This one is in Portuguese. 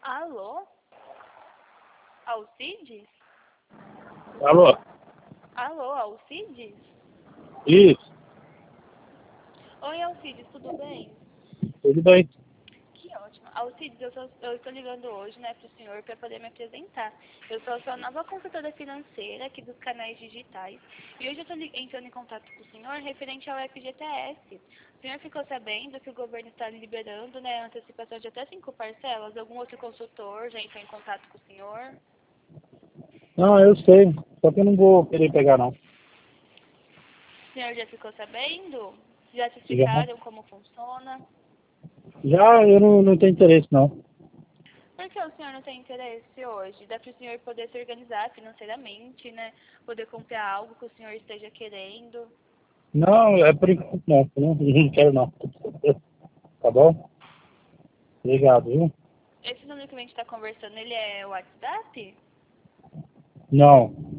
Alô? Alcides? Alô? Alô, Alcides? Isso, Oi, Alcides, tudo bem? tudo bem. Que ótimo. Alcides, eu estou ligando hoje, né, para o senhor para poder me apresentar. Eu sou a sua nova consultora financeira aqui dos canais digitais. E hoje eu estou entrando em contato com o senhor referente ao FGTS. O senhor ficou sabendo que o governo está liberando, né, antecipação de até 5 parcelas? Algum outro consultor já entrou em contato com o senhor? Não, eu sei, só que eu não vou querer pegar não. O senhor já ficou sabendo? Já te Já, explicaram como funciona? já eu não tenho interesse não. Por que o senhor não tem interesse hoje? Dá para o senhor poder se organizar financeiramente, né? Poder comprar algo que o senhor esteja querendo. Não, é por enquanto não, eu não quero não. Tá bom? Obrigado, viu? Esse número que a gente está conversando, ele é o WhatsApp? Não,